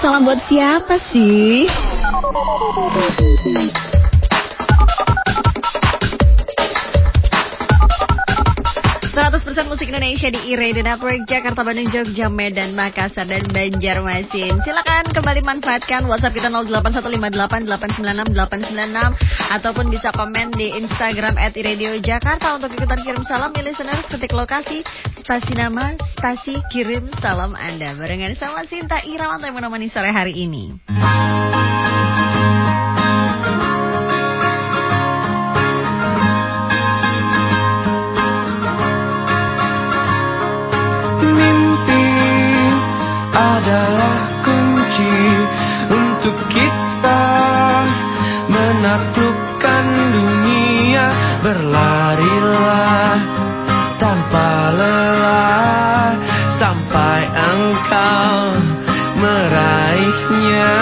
salam buat siapa sih? 100% musik Indonesia di E-Radio Network Jakarta, Bandung, Jogja, Medan, Makassar, dan Banjarmasin. Silakan kembali manfaatkan WhatsApp kita 0815889686 ataupun bisa komen di Instagram @E-Radio Jakarta untuk ikutan kirim salam. Listeners, ketik lokasi, spasi nama, spasi kirim salam Anda. Barengan sama Sinta Irawanto yang menemani sore hari ini. Adalah kunci untuk kita menaklukkan dunia. Berlarilah tanpa lelah sampai engkau meraihnya.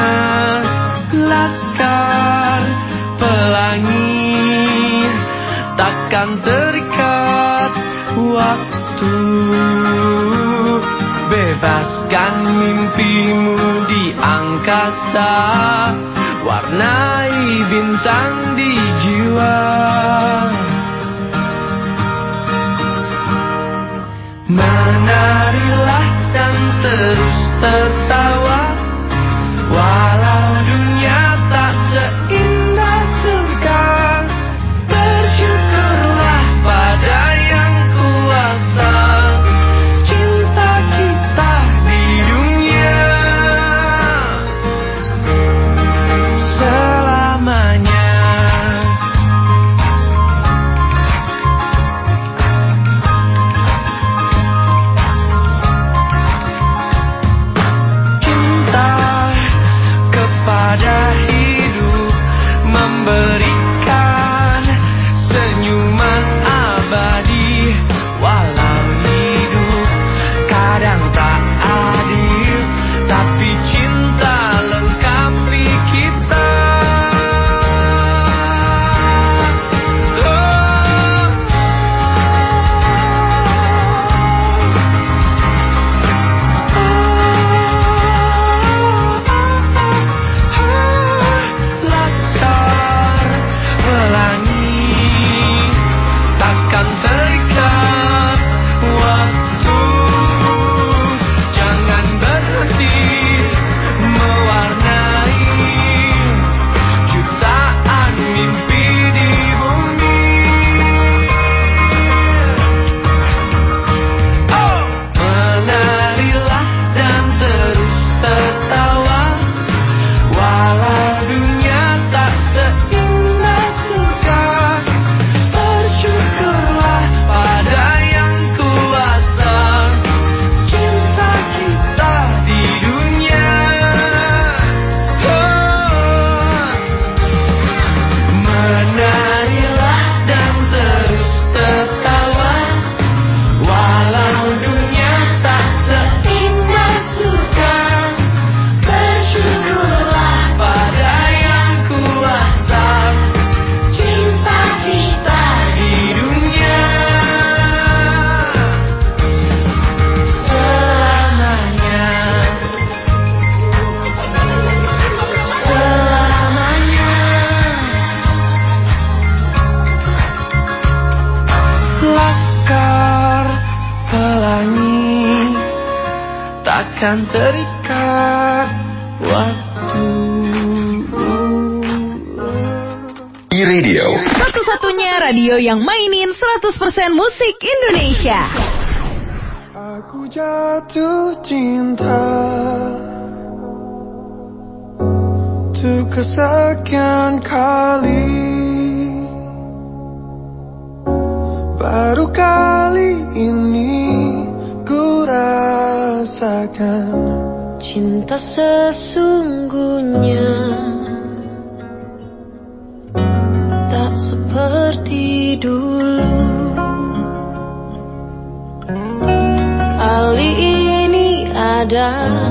Laskar pelangi takkan terikat waktu. Bebaskan mimpimu di angkasa, warnai bintang di jiwa. Menarilah dan terus tertawa, walau dunia tak seindah surga. Bersyukurlah pada yang kuasa. Takkan terikat waktu. E-Radio, satu-satunya radio yang mainin 100% musik Indonesia. Aku jatuh cinta untuk kesekian kali. Baru kali ini ku rasakan cinta sesungguhnya. Tak seperti dulu. Kali ini ada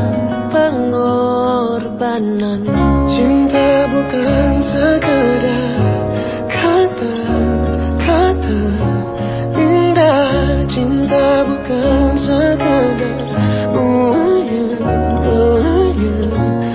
pengorbanan. Cinta bukan sekedar kata-kata indah. Cinta bukan sekedar ulayan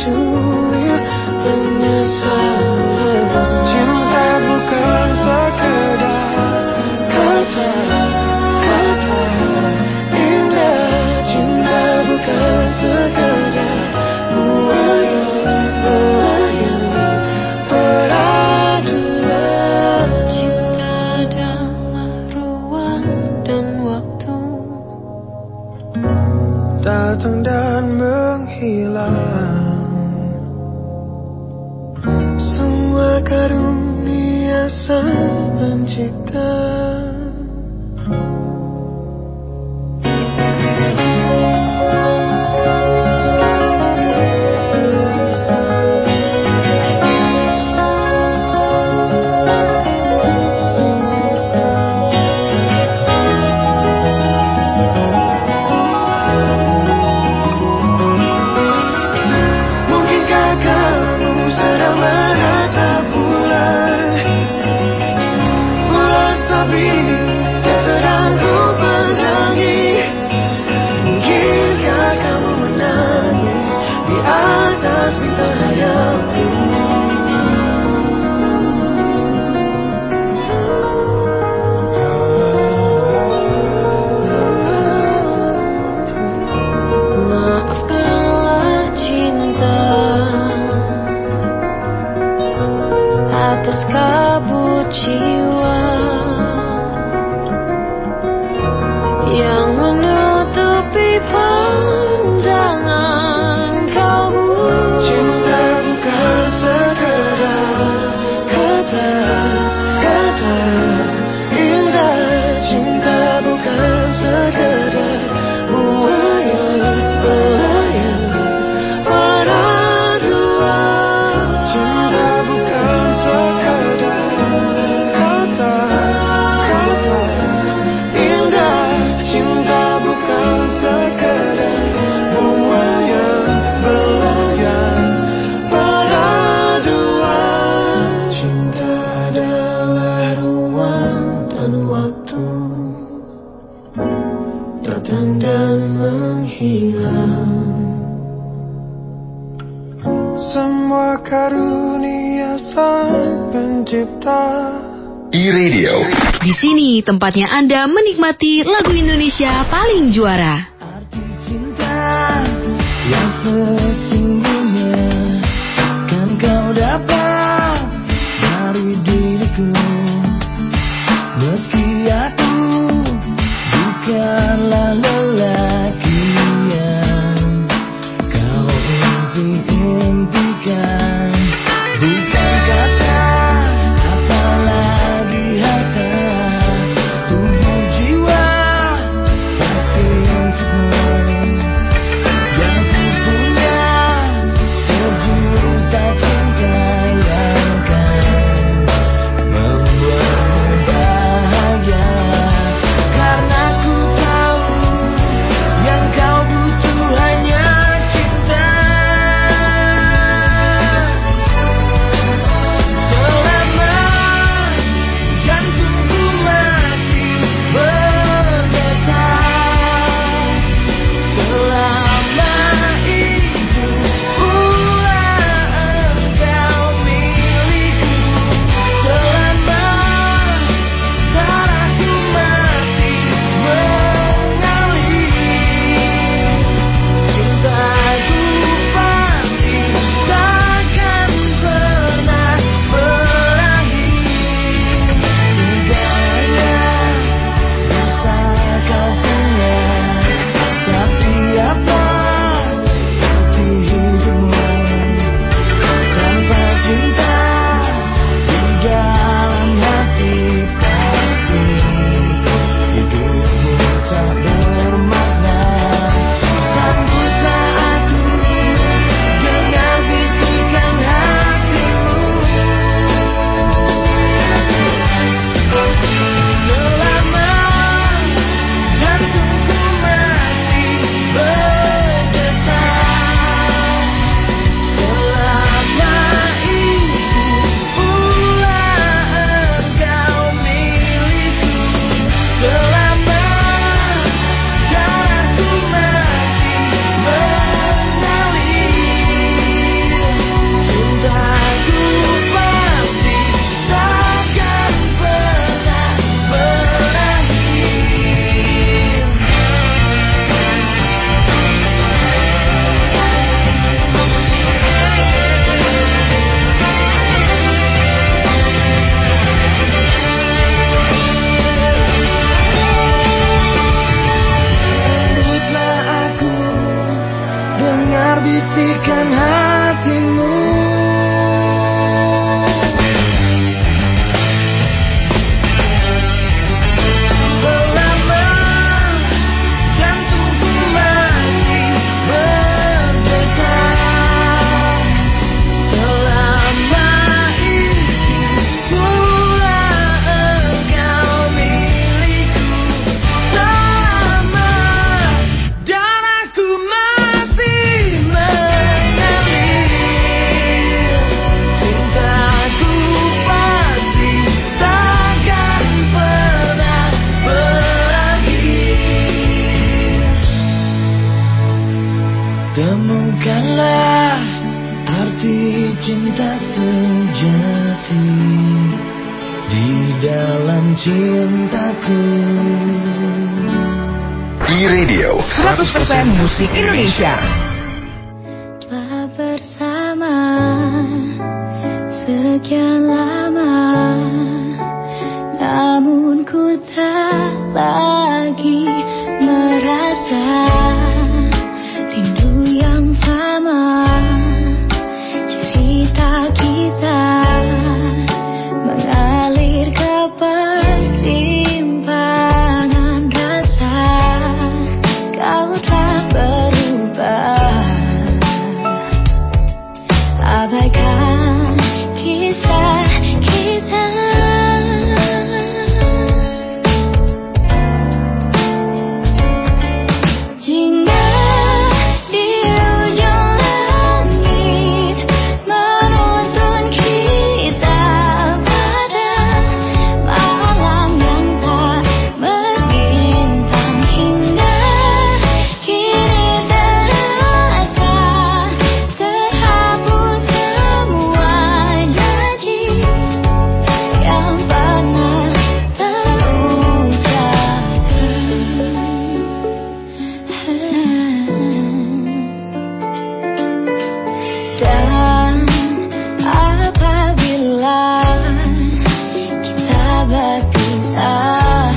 cuil penyesalan. Cinta bukan sekedar kata-kata indah. Cinta bukan sekedar buaya-buaya peraduan. Cinta adalah ruang dan waktu, datang dan menghilang. Semua karunia Sang Pencipta. Mungkinkah kamu sedang menatap bulan, bulan sabit yang sedang ku pandangi? Mungkinkah kamu menangis di atas bintang hayalku? maafkanlah cinta atas kabut jiwa yang menutupi pandangan kalbu. Cinta bukan sekedar kata-kata indah. Cinta bukan sekedar buaya-buaya peraduan. Cinta bukan sekedar kata-kata indah. Cinta bukan sekedar buaya-buaya peraduan. Cinta adalah ruang dan waktu, datang dan menghilang. Semua karunia Sang Pencipta. E-Radio. Di sini tempatnya Anda menikmati lagu Indonesia paling juara. Arti cinta yang sesungguhnya kan kau dapat dari diriku. Meski aku bukanlah lelaki yang kau impi-impikan. Bukan kata, apalagi harta, tubuh jiwa pasti untukmu. Yang ku punya sejuta cinta yang kan membuatmu bahagia. Karena ku tahu yang kau butuh hanya cinta. cinta sejati di dalam cintaku. E-Radio 100% musik Indonesia. Telah bersama sekian lama, namun ku tak lagi merasa rindu yang sama. Cerita kita mengalir ke persimpangan rasa. Kau tak berubah, abaikan kisah kita. Jingga di ujung langit menuntun kita pada malam yang tak berbintang, hingga kini terasa terhapus semua janji yang pernah terucapkan. Dan apabila kita berpisah,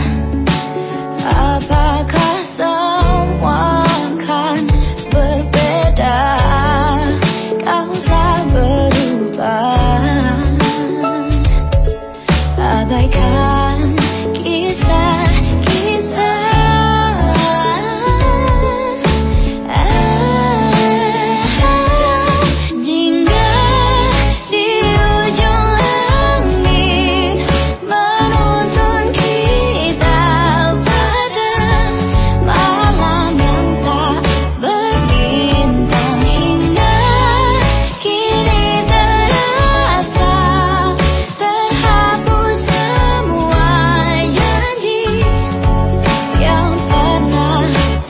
apakah semua akan berbeda? Kau tak berubah, abaikan kisah kita. Jingga di ujung langit menuntun kita pada malam yang tak berbintang, hingga kini terasa terhapus semua janji yang pernah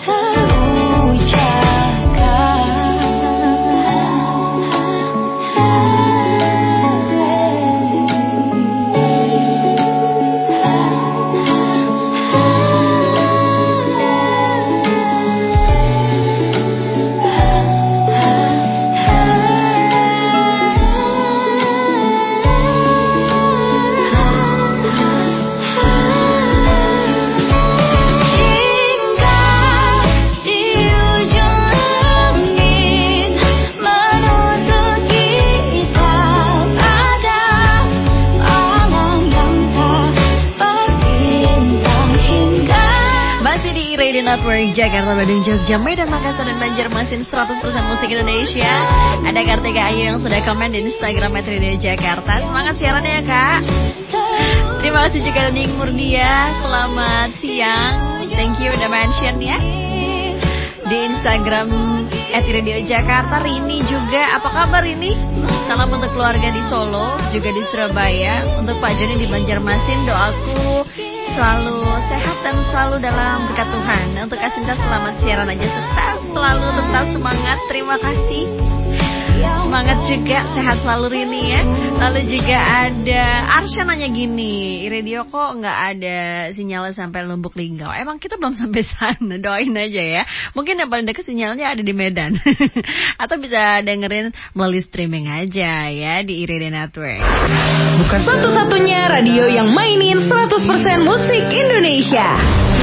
Masih di Radio Network Jakarta, Bandung, Jogja, Medan, Makassar, dan Banjarmasin 100% musik Indonesia. Ada Kartika Ayu yang sudah komen di Instagram @radio Jakarta. Semangat siarannya ya Kak. Terima kasih juga Ning Murdia. Selamat siang. Thank you udah mention ya di Instagram @radio Jakarta. Rini juga, apa kabar Rini? Salam untuk keluarga di Solo, juga di Surabaya. Untuk Pak Joni di Banjarmasin, doaku selalu sehat dan selalu dalam berkat Tuhan. Untuk Asinta, selamat siaran aja, sukses selalu, tetap semangat. Terima kasih. Semangat juga, sehat selalu Rini ya. Lalu juga ada Arsya nanya gini, Radio kok nggak ada sinyalnya sampai Lombok Linggau? Emang kita belum sampai sana, doain aja ya. Mungkin yang paling dekat sinyalnya ada di Medan. Atau bisa dengerin melalui streaming aja ya di Radio Network. Bukan satu-satunya radio yang mainin 100% musik Indonesia.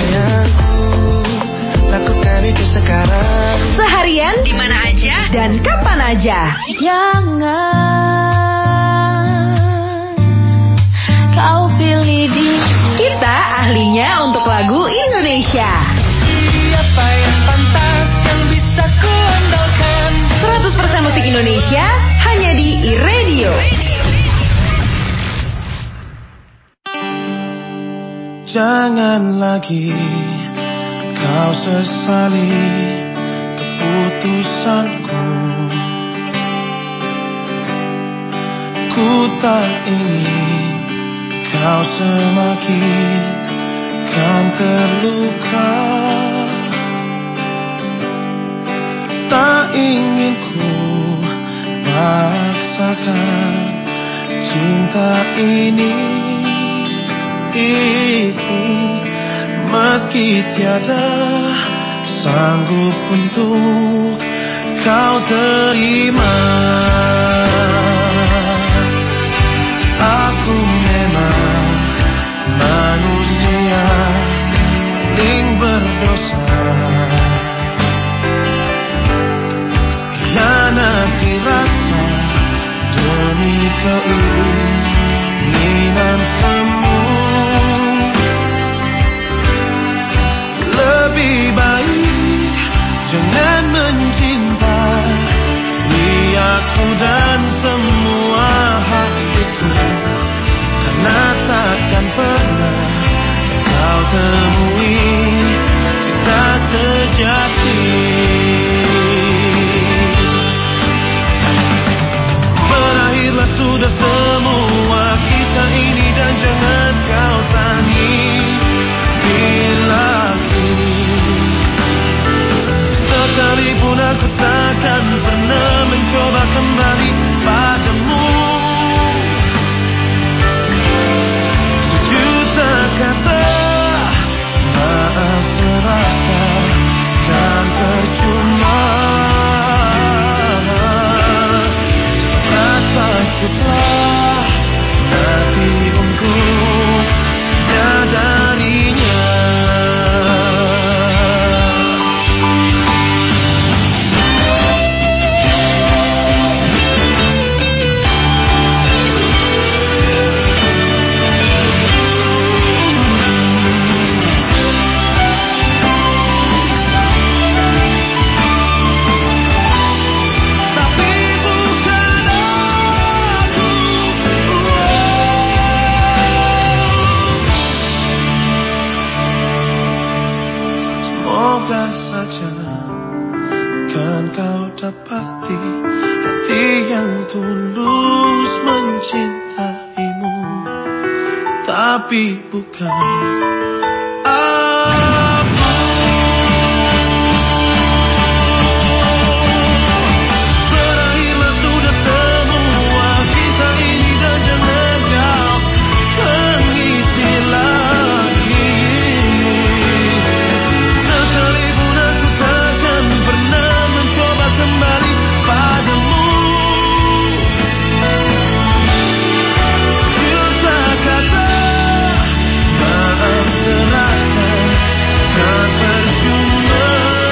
Lakukan itu sekarang. Seharian, di mana aja, dan kapan aja. Jangan kau pilih diri. Kita ahlinya untuk lagu Indonesia. Siapa yang pantas yang bisa ku andalkan? 100% musik Indonesia hanya di E-Radio. Jangan lagi kau sesali keputusanku. Ku tak ingin kau semakin kan terluka. Tak ingin ku paksa rasakan cinta ini, meski tiada sanggup untuk kau terima. Aku memang manusia paling berdosa, hianati rasa demi keinginan semu. Lebih baik jangan mencintai aku dan semua hatiku, karena takkan pernah kau temui cinta sejati. Berakhirlah sudah semua kisah ini dan jangan kau tangisi lagi. Sekalipun aku takkan pernah mencoba kembali padamu. Sejuta kata maaf terasa kan percuma. Rasa ku telah mati untuk menyadarinya. Semoga saja kan kau dapati hati yang tulus mencintaimu, tapi bukan aku. Berakhirlah sudah semua kisah ini dan jangan kau tangisi lagi. Sekalipun aku takkan pernah mencoba kembali padamu. Sejuta kata maaf terasa kan percuma.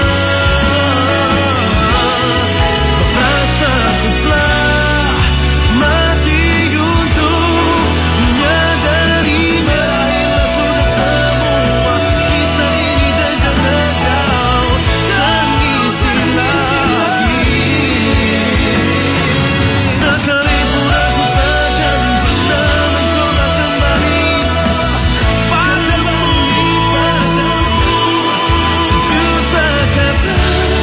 Sebab rasaku telah mati untuk menyadari. Berakhirlah sudah semua kisah ini dan jangan kau tangisi lagi. Sekalipun aku takkan pernah mencoba kembali padamu. Sejuta kata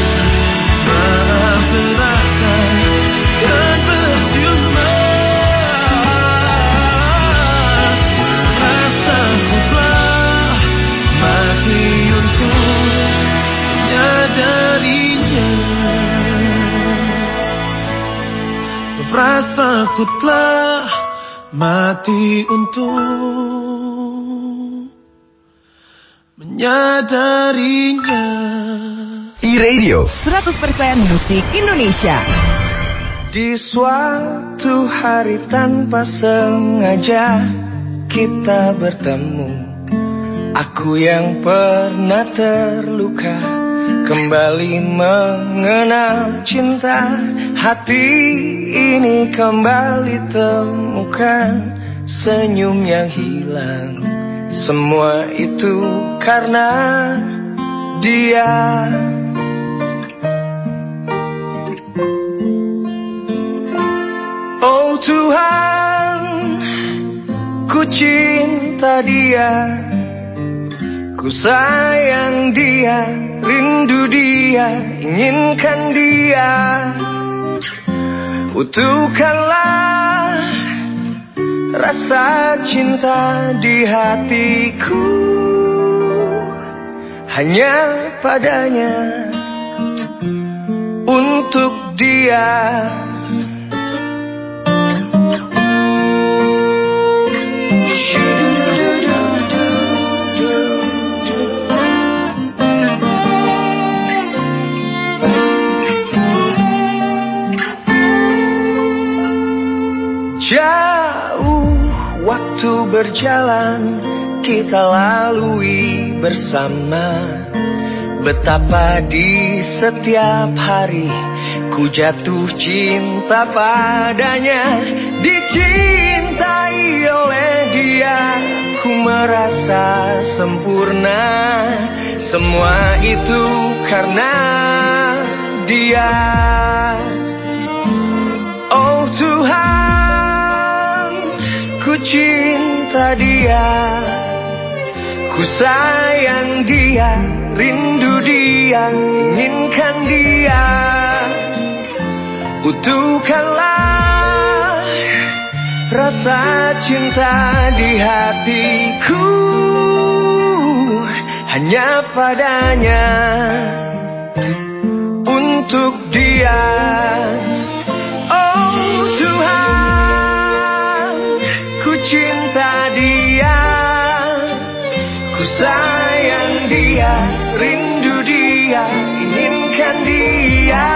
maaf terasa kan percuma. Rasaku telah mati untuk menyadarinya. Rasaku telah mati untuk menyadarinya. E-Radio. 100% musik Indonesia. Di suatu hari tanpa sengaja kita bertemu. Aku yang pernah terluka kembali mengenal cinta. Hati ini kembali temukan senyum yang hilang. Semua itu karena dia. Oh Tuhan, ku cinta dia, ku sayang dia, rindu dia, inginkan dia. Utuhkanlah rasa cinta di hatiku, hanya padanya, untuk dia. Jauh waktu berjalan, kita lalui bersama. Betapa di setiap hari ku jatuh cinta padanya. Dicintai oleh dia, ku merasa sempurna. Semua itu karena dia. Oh Tuhan, ku cinta dia, ku sayang dia, rindu dia, inginkan dia. Utuhkanlah rasa cinta di hatiku, hanya padanya, untuk dia. Oh Tuhan, ku cinta dia, ku sayang dia, rindu dia, inginkan dia.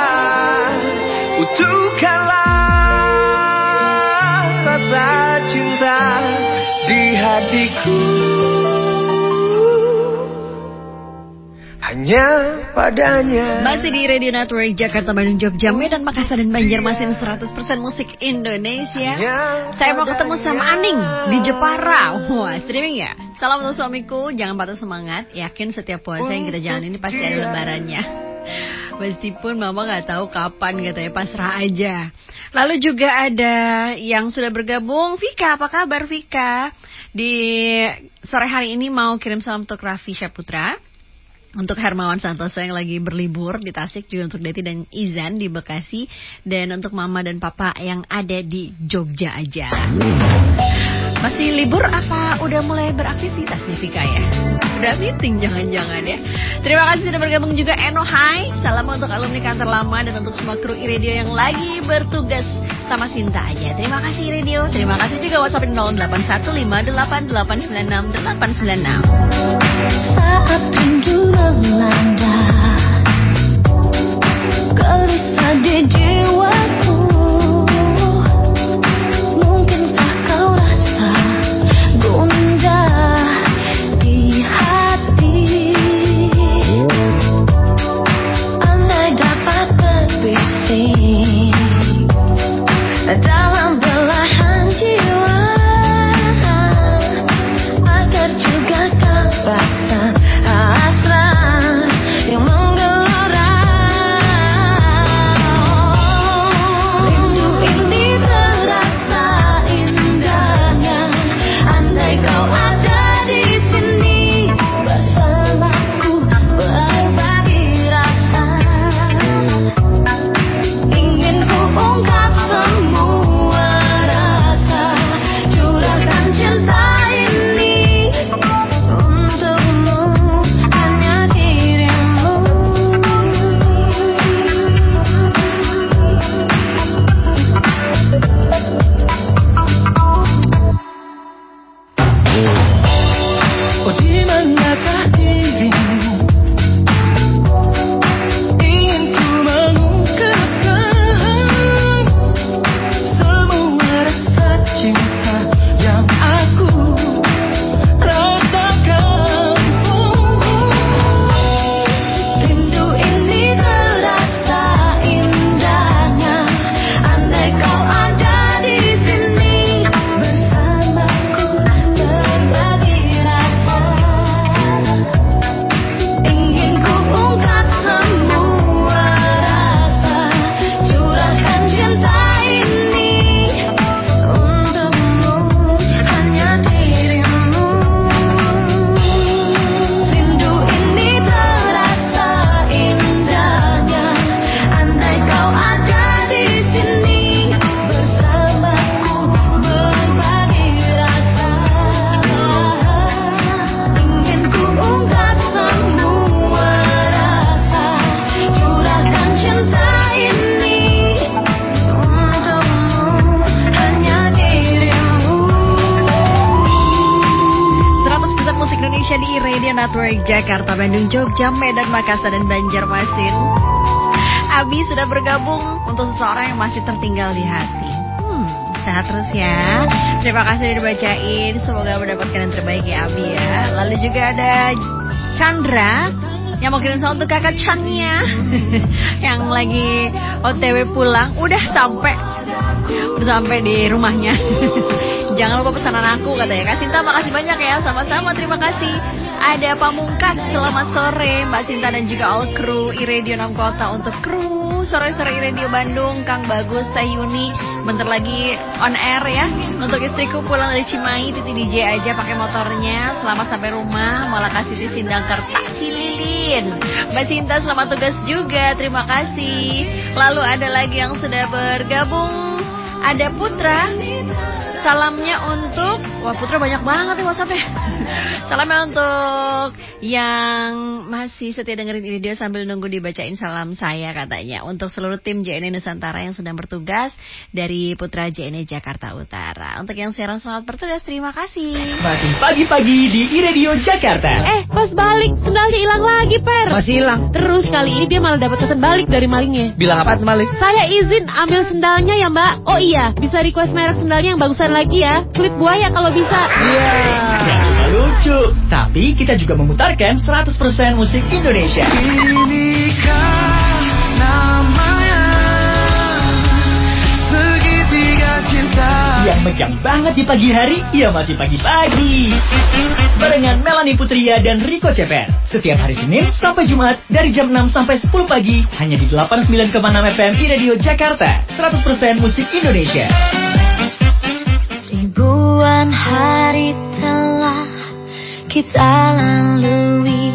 Utuhkanlah rasa cinta di hatiku, hanya padanya. Masih di Radio Network Jakarta, Bandung, Jogja, Medan, Makassar, dan Banjarmasin 100% musik Indonesia. Saya mau ketemu sama Aning di Jepara. Wah, streaming ya. Salam untuk suamiku, jangan patah semangat. Yakin setiap puasa yang kita jalan ini pasti ada lebarannya. Meskipun mama gak tahu kapan, katanya pasrah aja. Lalu juga ada yang sudah bergabung. Vika, apa kabar Vika? Di sore hari ini mau kirim salam untuk Raffi Syaputra, untuk Hermawan Santoso yang lagi berlibur di Tasik, juga untuk Deti dan Izan di Bekasi, dan untuk mama dan papa yang ada di Jogja aja. Masih libur apa udah mulai beraktivitas nih Vika ya? Udah meeting jangan-jangan ya. Terima kasih sudah bergabung juga Eno, hai. Salam untuk alumni kantor lama dan untuk semua kru iRadio yang lagi bertugas sama Sinta aja. Terima kasih iRadio. Terima kasih juga WhatsApp 0815888896. Saat rindu melanda, gelisah di jiwaku, mungkinkah kau rasa gundah di hati? Andai dapat berbisik dalam belahan jiwa, agar juga kau rasa hasrat yang menggelora. Rindu ini terasa indahnya, andai kau ada di sini bersamaku, berbagi rasa. Ingin ku ungkap semua rasa, curahkan cinta ini untukmu, hanya dirimu. Oh di manakah dirimu, ingin ku mengungkapkan semua rasa cinta yang aku rasakan. Rindu ini terasa indahnya, andai kau ada di sini bersamaku, berbagi rasa. Ingin ku ungkap semua rasa, curahkan cinta ini untukmu, hanya dirimu. Rindu ini terasa indahnya, andai kau ada di sini bersamaku, berbagi rasa. Ingin ku ungkap semua rasa, curahkan cinta ini untukmu, hanya dirimu. 100% musik Indonesia di Radio Network Jakarta, Bandung, Jogja, Medan, Makassar, dan Banjarmasin. Abi sudah bergabung untuk seseorang yang masih tertinggal di hati. sehat terus ya. Terima kasih udah dibacain. Semoga mendapatkan yang terbaik ya Abi ya. Lalu juga ada Chandra yang mau kirim salam untuk kakak Channya yang lagi OTW pulang. Udah sampai di rumahnya. Jangan lupa pesanan aku katanya. Kak Sinta makasih banyak ya. Sama-sama, terima kasih. Ada Pamungkas, selamat sore Mbak Sinta dan juga all kru iRadio 6 Kota. Untuk kru sore-sore iRadio Bandung, Kang Bagus, Teh Yuni, bentar lagi on air ya. Untuk istriku pulang dari Cimahi, Titi DJ aja pakai motornya. Selamat sampai rumah, malah kasih di Sindang Kerta Cililin. Mbak Sinta selamat tugas juga, terima kasih. Lalu ada lagi yang sudah bergabung, ada Putra. Salamnya untuk, wah Putra banyak banget ya WhatsApp-nya. Salamnya untuk yang masih setia dengerin ini dia sambil nunggu dibacain salam saya katanya. Untuk seluruh tim JNE Nusantara yang sedang bertugas dari Putra JNE Jakarta Utara. Untuk yang siaran selamat bertugas, terima kasih. Masih pagi-pagi di iRadio Jakarta. Pas balik, sendalnya hilang lagi, Per. Masih hilang. Terus kali ini dia malah dapat pesan balik dari malingnya. Bilang apa tuh maling? Saya izin ambil sendalnya ya Mbak. Oh iya, bisa request merek sendalnya yang bagusan lagi ya. Kulit buaya kalau bisa. Iya. Gak cuma lucu, tapi kita juga memutarkan 100% musik Indonesia. Inikah namanya segitiga cinta. Yang megang banget di pagi hari, ya masih pagi-pagi. Barengan Melanie Putria dan Rico Ceper. Setiap hari Senin sampai Jumat dari jam 6 sampai 10 pagi. Hanya di 89,6 FM iRadio Jakarta. 100% musik Indonesia. Ribuan hari telah kita lalui,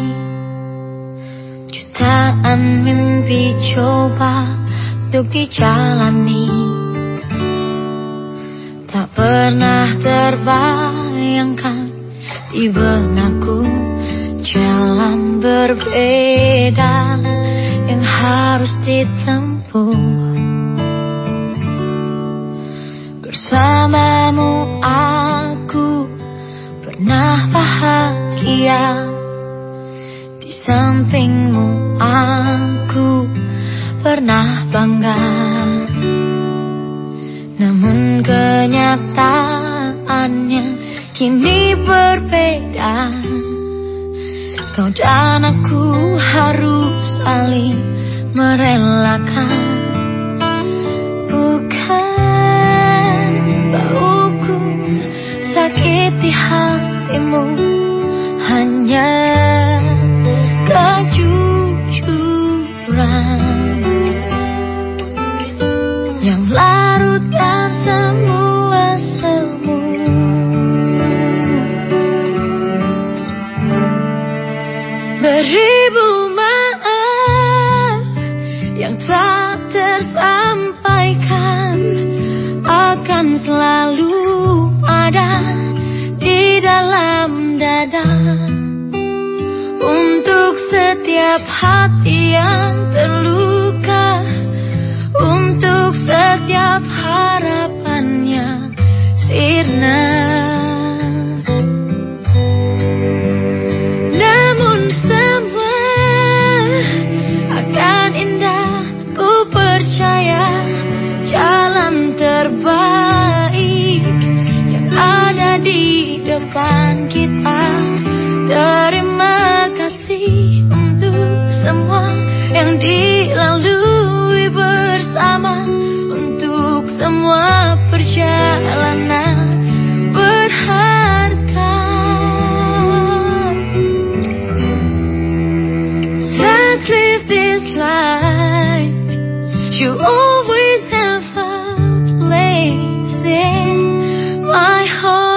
jutaan mimpi coba untuk dijalani. Tak pernah terbayangkan di benakku jalan berbeda yang harus ditempuh. Bersamamu aku pernah bahagia, di sampingmu aku pernah bangga. Namun kenyataannya kini berbeda. Kau dan aku harus saling merelakan. Bukan bauku sakiti hatimu, hanya kejujuran yang larutkan semua semu. Beribu maaf yang tak tersampaikan akan selalu ada di dalam dada. Untuk setiap hati yang terluka, untuk setiap harapannya sirna. Namun semua akan indah, ku percaya. Jalan terbaik yang ada di depan kita. Terima kasih untuk semua yang dilalui bersama, untuk semua perjalanan berharga. Let's live this life. You always have a place in my heart.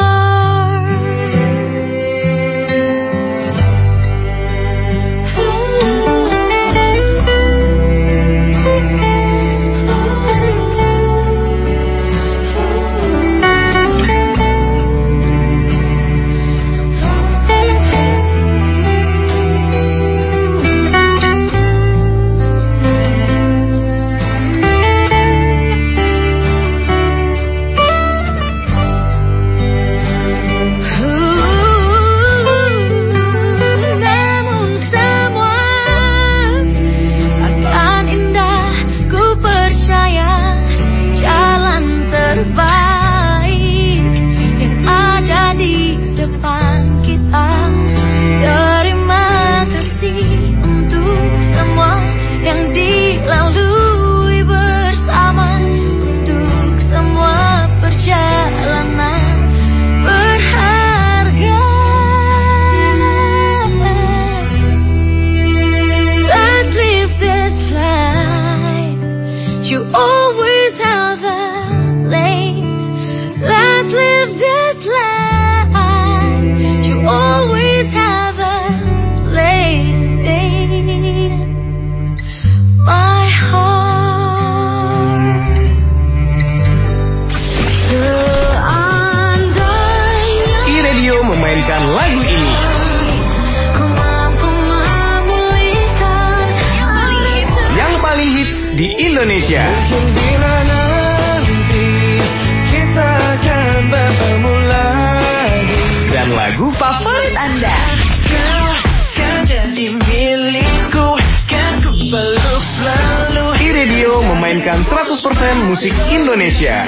musik Indonesia.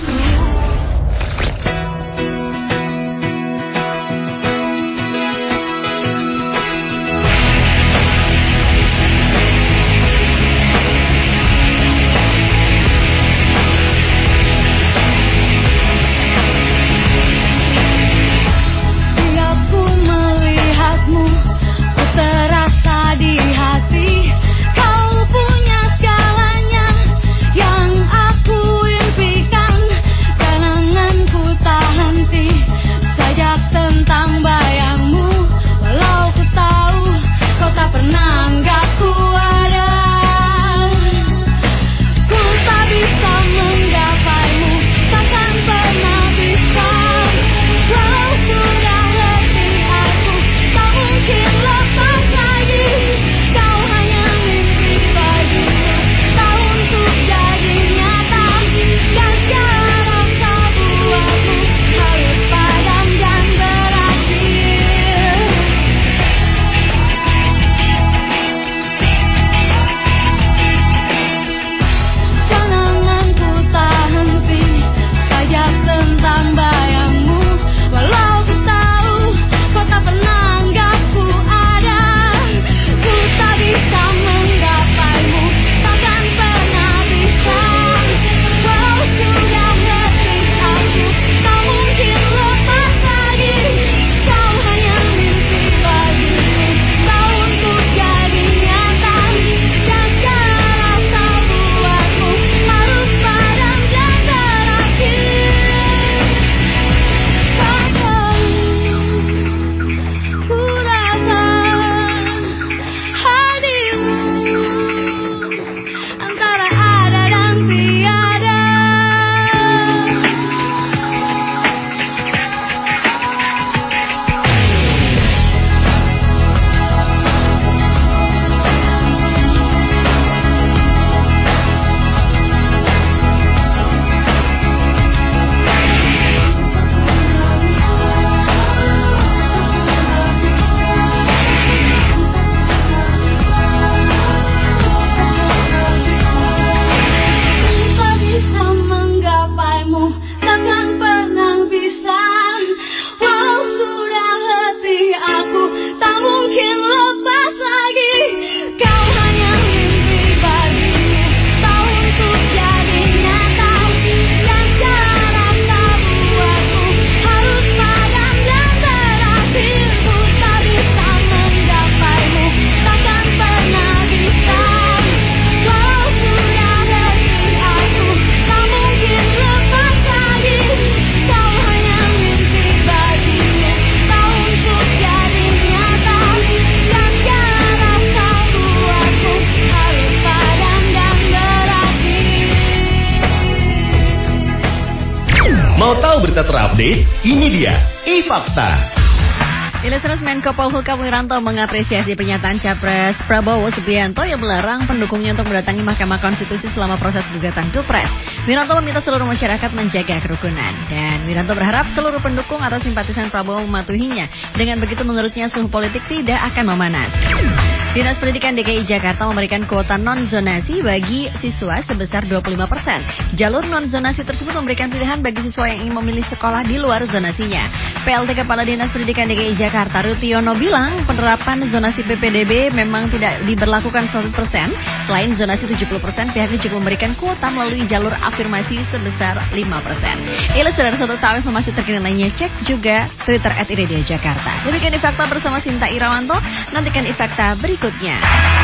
Mau tahu berita terupdate? Ini dia iFakta. Listeners, Menko Polhukam Wiranto mengapresiasi pernyataan Capres Prabowo Subianto yang melarang pendukungnya untuk mendatangi Mahkamah Konstitusi selama proses gugatan Pilpres. Wiranto meminta seluruh masyarakat menjaga kerukunan. Dan Wiranto berharap seluruh pendukung atau simpatisan Prabowo mematuhinya. Dengan begitu menurutnya suhu politik tidak akan memanas. Dinas Pendidikan DKI Jakarta memberikan kuota non-zonasi bagi siswa sebesar 25%. Jalur non-zonasi tersebut memberikan pilihan bagi siswa yang ingin memilih sekolah di luar zonasinya. PLT Kepala Dinas Pendidikan DKI Jakarta Rutiono bilang penerapan zonasi PPDB memang tidak diberlakukan 100%. Selain zonasi 70%, pihaknya juga memberikan kuota melalui jalur afirmasi sebesar 5%. Inilah saudara-saudara tahu informasi terkini lainnya, cek juga Twitter @iRadioJakarta. Demikian iFakta bersama Sinta Irawanto. Nantikan iFakta berikutnya.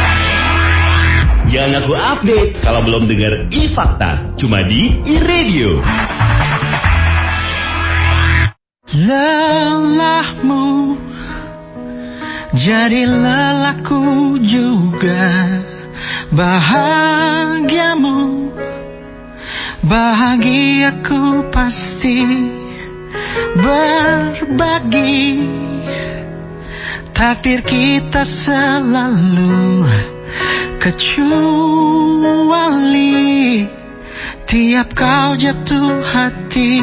Jangan aku update kalau belum dengar iFakta. Cuma di iRadio. Lelahmu jadi lelahku juga, bahagiamu bahagiaku pasti berbagi. Takdir kita selalu kecuali tiap kau jatuh hati.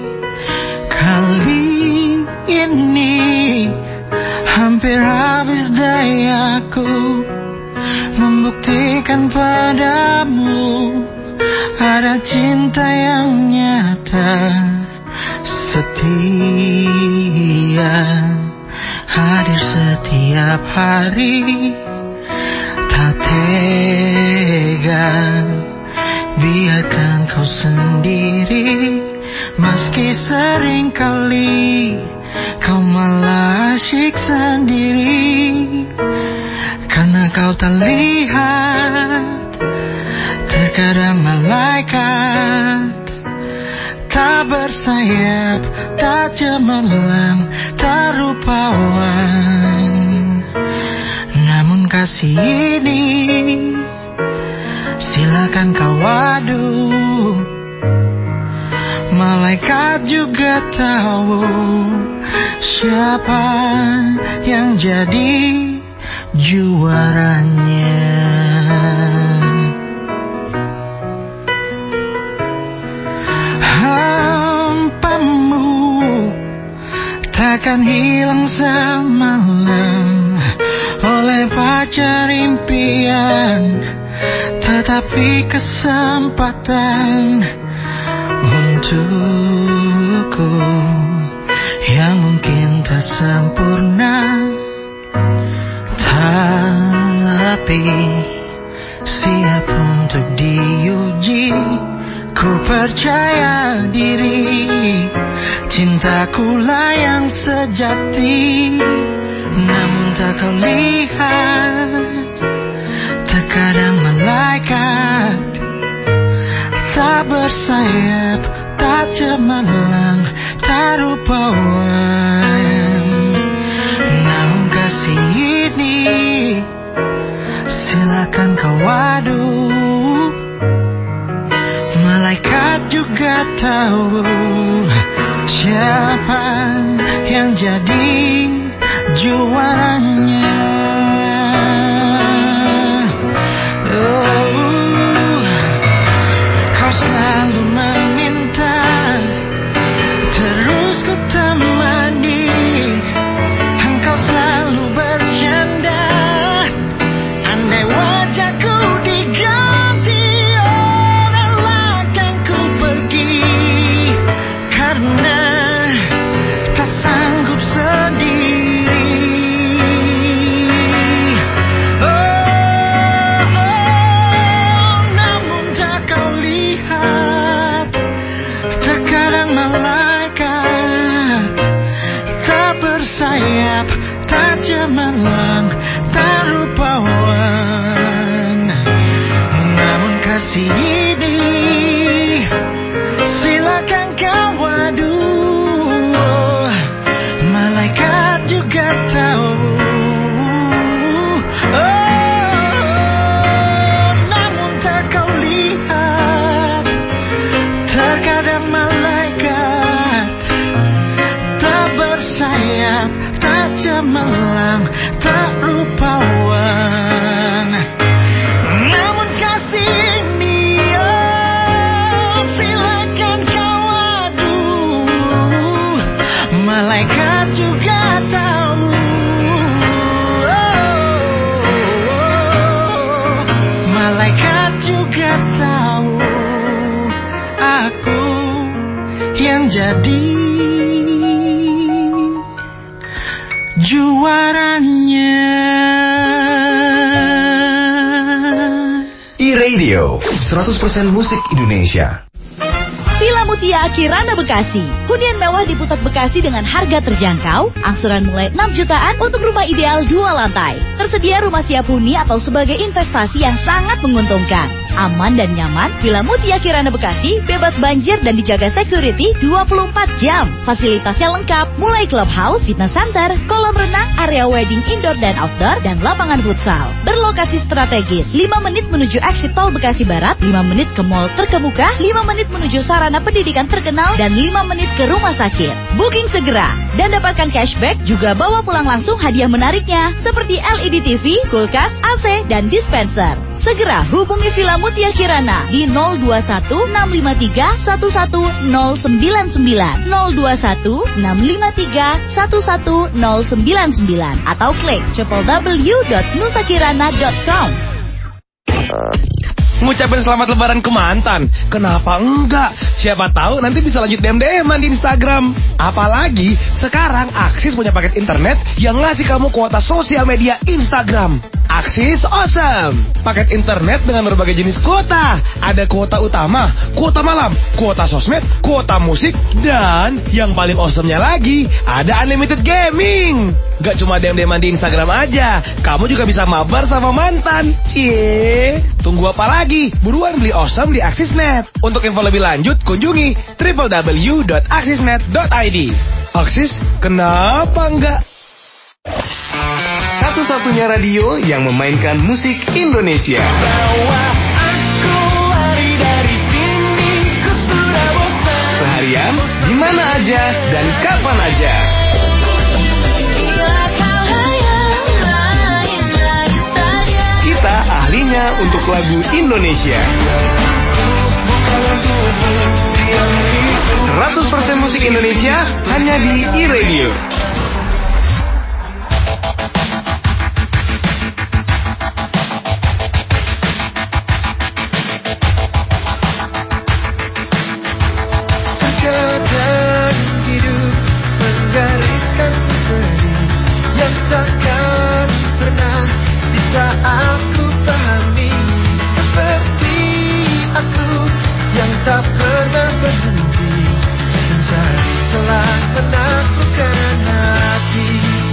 Kali ini hampir habis dayaku membuktikan padamu ada cinta yang nyata, setia, hadir setiap hari. Tak tega biarkan kau sendiri, meski seringkali kau malah asyik sendiri. Karena kau tak lihat, terkadang malaikat tak bersayap, tak cemerlang, tak rupawan. Namun kasih ini silakan kau adu, malaikat juga tahu siapa yang jadi juaranya. Hampamu takkan hilang semalam oleh pacar impian, tetapi kesempatan untukku yang mungkin tak sempurna, tapi siap untuk diuji. Ku percaya diri, cintakulah yang sejati. Namun tak kau lihat, terkadang malaikat tak bersayap, tak cemerlang, tak rupawan. Namun kasih ini silakan kau adu, malaikat juga tahu siapa yang jadi juaranya. Kau selalu meminta, terus ku temani. Engkau selalu bercanda, andai wajahku diganti, relakan ku pergi. Karena tak sanggup sendiri. Namun tak kau lihat, terkadang malaikat tak bersayap, tak cemerlang, tak rupawan. Namun kasih ini silakan kau adu, malaikat juga tahu. Namun tak kau lihat, terkadang malaikat tak bersayap, tak cemerlang, tak rupawan. Namun kasih ini silakan kau adu, malaikat juga tahu. Malaikat juga tahu aku yang jadi juaranya. E-Radio 100% musik Indonesia. Villa Mutia Kirana Bekasi. Hunian mewah di pusat Bekasi dengan harga terjangkau, angsuran mulai 6 jutaan untuk rumah ideal 2 lantai. Tersedia rumah siap huni atau sebagai investasi yang sangat menguntungkan. Aman dan nyaman, Villa Mutia Kirana Bekasi bebas banjir dan dijaga security 24 jam. Fasilitasnya lengkap, mulai clubhouse, fitness center, kolam renang, area wedding indoor dan outdoor, dan lapangan futsal. Berlokasi strategis, 5 menit menuju exit tol Bekasi Barat, 5 menit ke mall terkemuka, 5 menit menuju sarana pendidikan terkenal, dan 5 menit ke rumah sakit. Booking segera dan dapatkan cashback, juga bawa pulang langsung hadiah menariknya seperti LED TV, kulkas, AC, dan dispenser. Segera hubungi Villa Mutia Kirana di 021-653-11099, 021-653-11099, atau klik www.nusakirana.com. ngucapin selamat lebaran ke mantan. Kenapa enggak? Siapa tahu nanti bisa lanjut DM-DM-an di Instagram. Apalagi sekarang Axis punya paket internet yang ngasih kamu kuota sosial media Instagram. Axis Awesome. Paket internet dengan berbagai jenis kuota. Ada kuota utama, kuota malam, kuota sosmed, kuota musik, dan yang paling awesome-nya lagi, ada unlimited gaming. Gak cuma DM-DM-an di Instagram aja, kamu juga bisa mabar sama mantan. Cie, tunggu apa lagi? Buruan beli Awesome di Axisnet. Untuk info lebih lanjut, kunjungi www.axisnet.id. Axis, kenapa enggak? Satu-satunya radio yang memainkan musik Indonesia. Seharian, di mana aja dan kapan aja. Kita ahlinya untuk lagu Indonesia. 100% musik Indonesia hanya di iRadio. Terkadang hidup menggariskan misteri yang takkan pernah bisa aku pahami. Seperti aku yang tak pernah berhenti mencari celah menaklukkan hati.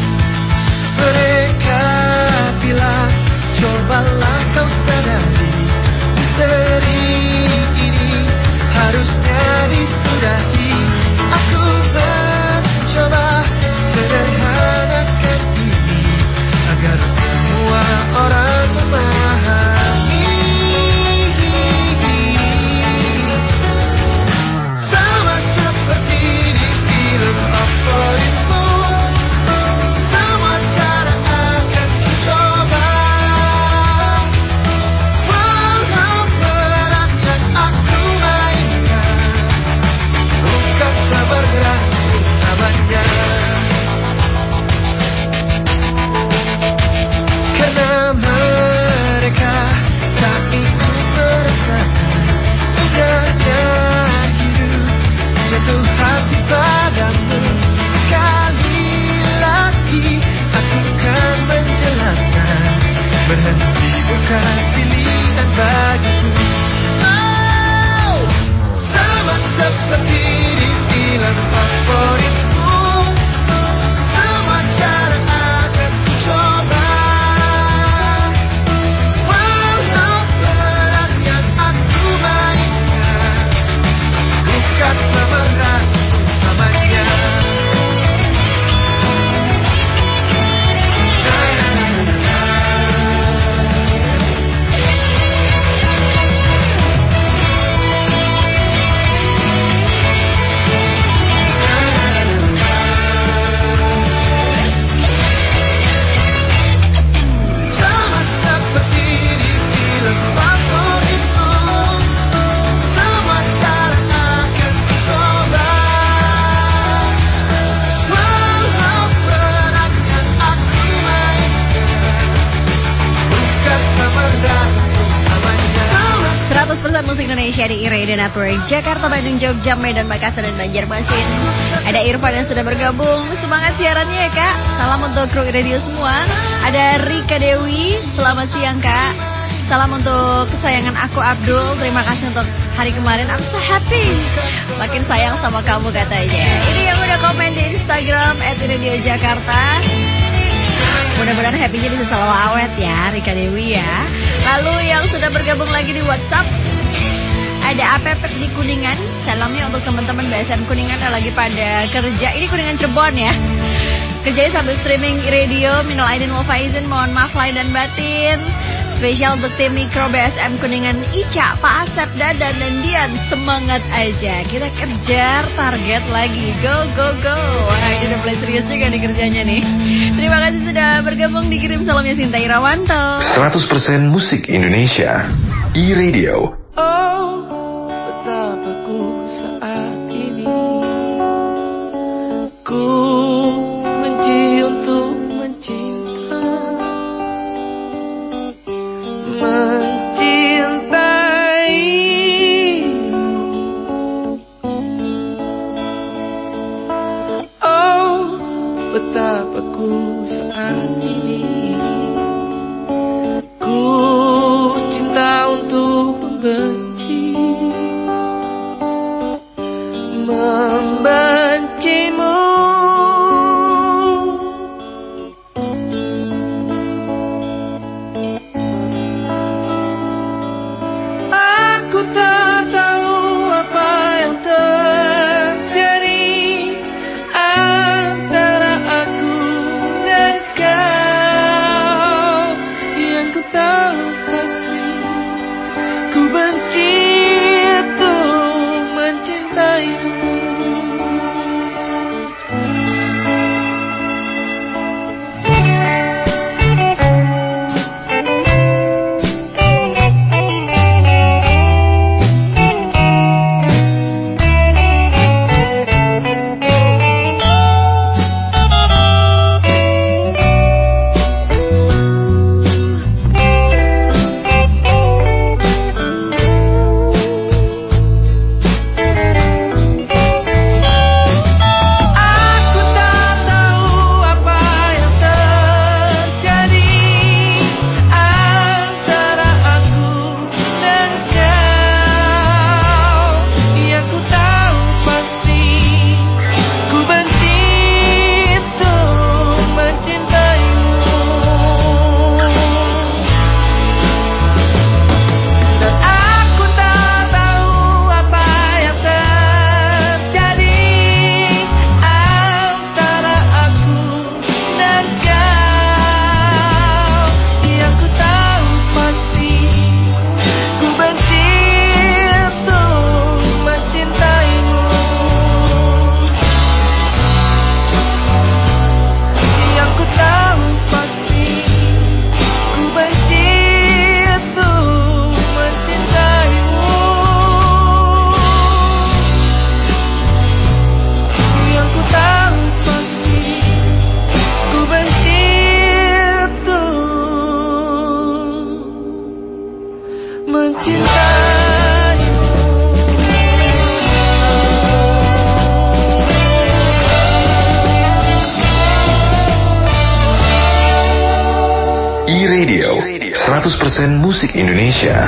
Mereka bilang cobalah kau sadari, misteri ini harusnya disudahi. Aku mencoba sederhanakan ini agar semua orang memahami. Sama seperti di film favoritmu, semua cara akan kucoba. Walau berat yang aku mainkan, bukan sebergerak utamanya. Karena mereka tak ikut merasakan indahnya hidup, jatuh hati padamu. Sekali lagi aku kan menjelaskan, berhenti bukan pilihan bagiku. Oh, sama seperti di film favoritmu, semua cara akan kucoba. Walau berat yang aku mainkan, bukan pemeran utamanya. Sama seperti di film favoritmu, semua cara akan kucoba. Walau berat yang aku mainkan, bukan pemeran utamanya. 100% musik Indonesia di iRadio Network Jakarta, Bandung, Jogja, Medan, Makassar, dan Banjarmasin. Ada Irfan yang sudah bergabung. Semangat siarannya ya Kak. Salam untuk kru radio semua. Ada Rika Dewi, selamat siang Kak. Salam untuk kesayangan aku Abdul. Terima kasih untuk hari kemarin, I'm so happy. Makin sayang sama kamu katanya. Ini yang udah komen di Instagram @radiojakarta. Mudah-mudahan happy-nya bisa selalu awet ya Rika Dewi ya. Lalu yang sudah bergabung lagi di WhatsApp, ada APP di Kuningan. Salamnya untuk teman-teman BSM Kuningan yang lagi pada kerja. Ini Kuningan Cirebon ya. Kerjanya sambil streaming radio. Minal aidin wal faizin, mohon maaf lahir dan batin. Spesial untuk tim mikro BSM Kuningan, Ica, Pak Asep, Dadan, dan Dian. Semangat aja, kita kejar target lagi. Go, go, go. Wah, ini udah mulai serius juga nih kerjanya nih. Terima kasih sudah bergabung. Dikirim salamnya Sinta Irawanto. 100% musik Indonesia. iRadio. Oh, betapa ku saat ini ku benci untuk mencinta hidupku saat ini. Ku cinta untuk membenci, membencimu. Aku tak tahu apa yang terjadi antara aku dan kau. Yang ku tahu pasti, ku benci untuk mencintaimu. E-Radio 100% musik Indonesia.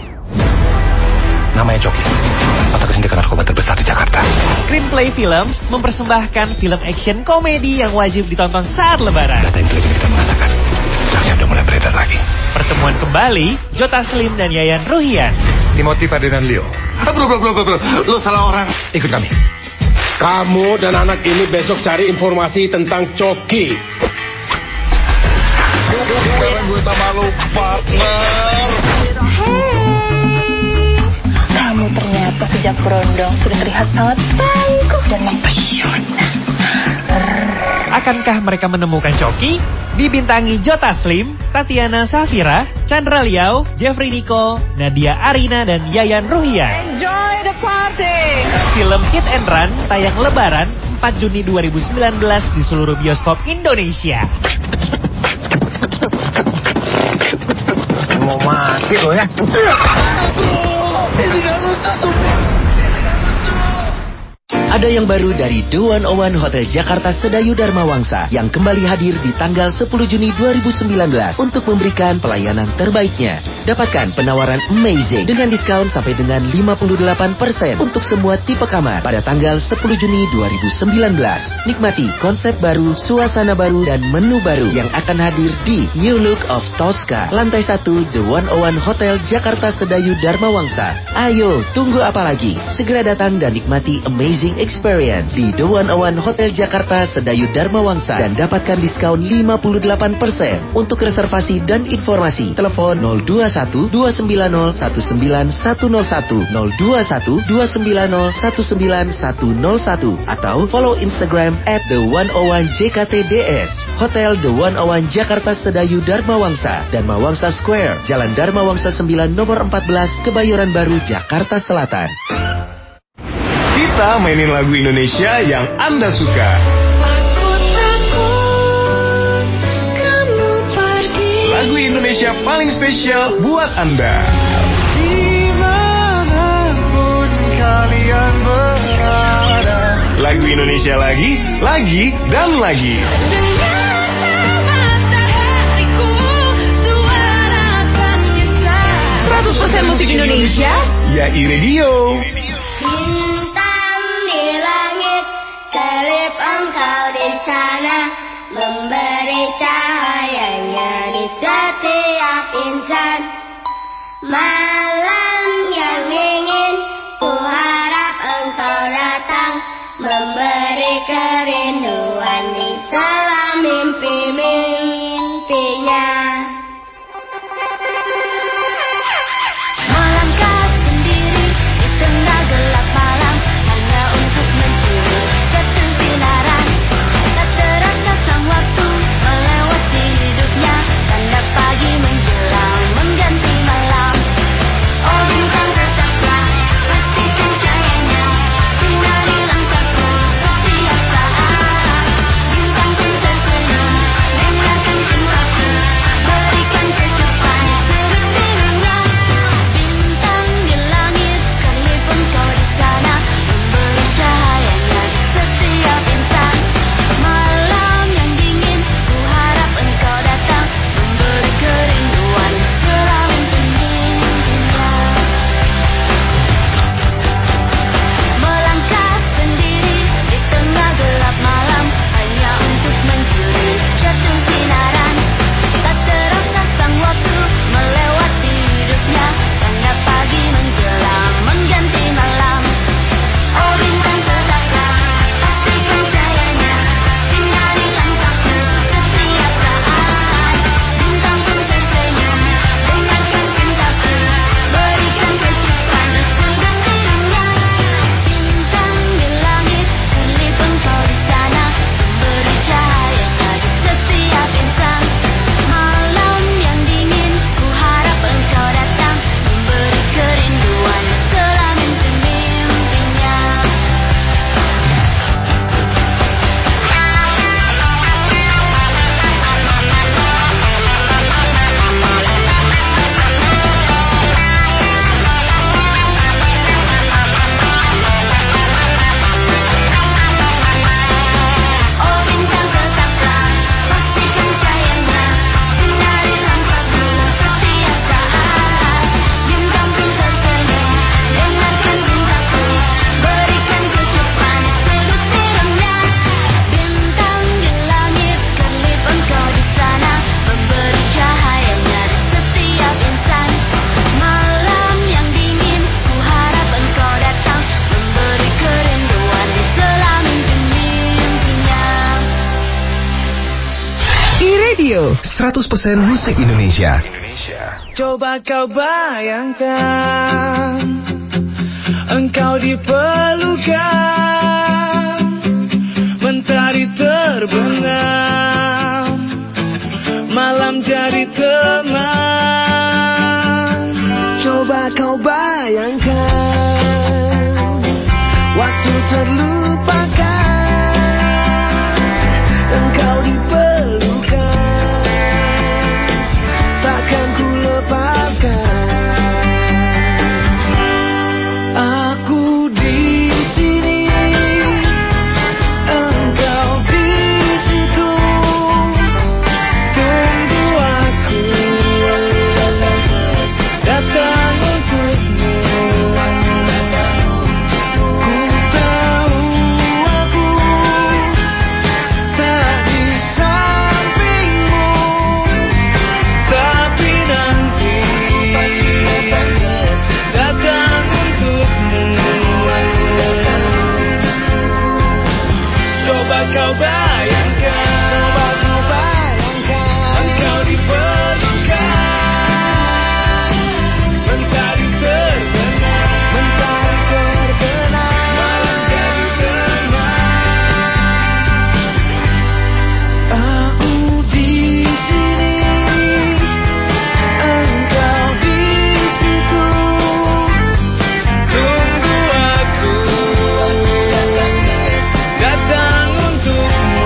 Namanya Coki, otak sindikat narkoba terbesar di Jakarta. Screenplay Films mempersembahkan film action komedi yang wajib ditonton saat lebaran. Data intelijen kita mengatakan drugsnya udah mulai beredar lagi. Pertemuan kembali Jota Slim dan Yayan Ruhian. Timothy Ferdinand Leo. Bro, lo salah orang. Ikut kami. Kamu dan anak ini besok cari informasi tentang Coki. Sekarang gue tak malu, partner. Kamu ternyata sejak berondong sudah terlihat sangat tangguh dan mempesona. Akankah mereka menemukan Coki? Dibintangi Jota Slim, Tatiana Safira, Chandra Liao, Jeffrey Nicole, Nadia Arina, dan Yayan Ruhian. Enjoy the party. Film Hit and Run tayang Lebaran 4 Juni 2019 di seluruh bioskop Indonesia. Mau mati lo ya. Ada yang baru dari The 101 Hotel Jakarta Sedayu Dharma Wangsa yang kembali hadir di tanggal 10 Juni 2019 untuk memberikan pelayanan terbaiknya. Dapatkan penawaran amazing dengan diskon sampai dengan 58% untuk semua tipe kamar pada tanggal 10 Juni 2019. Nikmati konsep baru, suasana baru, dan menu baru yang akan hadir di New Look of Tosca, lantai 1 The 101 Hotel Jakarta Sedayu Dharma Wangsa. Ayo, tunggu apa lagi? Segera datang dan nikmati amazing experience di The 101 Hotel Jakarta Sedayu Dharma Wangsa dan dapatkan diskon 58%. Untuk reservasi dan informasi, telepon 021 290 19101, 021 290 19101, atau follow Instagram @the101jktds. Hotel The 101 Jakarta Sedayu Dharma Wangsa, Dharma Wangsa Square, Jalan Dharma Wangsa 9 nomor 14, Kebayoran Baru, Jakarta Selatan. Kita mainin lagu Indonesia yang Anda suka. Aku takut kamu pergi. Lagu Indonesia paling spesial buat Anda. Dimanapun kalian berada. Lagu Indonesia lagi, dan lagi. Dengan 100% musik Indonesia. Ya iRadio. Bintang di langit, kelip engkau di sana, memberi cahayanya di setiap insan. Malam yang dingin, ku harap engkau datang, memberi kerinduan di sela mimpi-mimpinya. Melangkah sendiri di tengah gelap malam, hanya untuk mencuri jatuh sinaran. Tak terasa sang waktu melewati hidupnya, tanda pagi menjelang mengganti malam. Oh bintang tetaplah, pastikan cahayanya sinari langkahku setiap saat. Bintang pun tersenyum, dengarkan cintaku, berikan kecupan sudut tidurnya. Bintang di langit, kelip engkau di sana, memberi cahayanya di setiap insan. Malam yang dingin, ku harap engkau datang, memberi kerinduan sela mimpi-mimpinya. Melangkah sendiri di tengah gelap malam, hanya untuk mencuri jatuh sinaran. Tak terasa sang waktu melewati hidupnya, tanda pagi menjelang mengganti malam. Oh bintang tetaplah, pastikan cahayanya sinari langkahku setiap saat. Bintang pun tersenyum, dengarkan cintaku, berikan kecupan sudut tidurnya. Bintang di langit, kelip engkau di sana, memberi cahayanya di setiap insan. Malam yang dingin, ku harap engkau datang, memberi kerinduan sela mimpi-mimpinya. Oh bintang tetaplah, pastikan cahayanya sinari langkahku setiap saat. Bintang pun tersenyum, dengarkan cintaku, berikan kecupan sudut tidurnya. Bintang di langit, kelip engkau di sana, memberi cahayanya di setiap insan. Malam yang dingin, ku harap engkau datang, memberi kerinduan di sela mimpi-mimpinya. iRadio 100% musik Indonesia. Coba kau bayangkan, engkau dipelukan, mentari terbenam, malam jadi tenang. Coba kau bayangkan, waktu terlupakan, engkau dipelukan, takkan ku lepaskan. Aku di sini, engkau di situ, tunggu aku datang untukmu. Ku tahu aku tak di sampingmu, tapi nanti datang untukmu. Coba kau bayangkan, engkau dipelukan, mentari terbenam, malam jadi tenang. Aku di sini, engkau di situ, tunggu aku datang untukmu.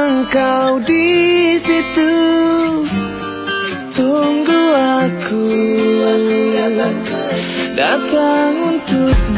engkau di situ, tunggu aku datang untukmu.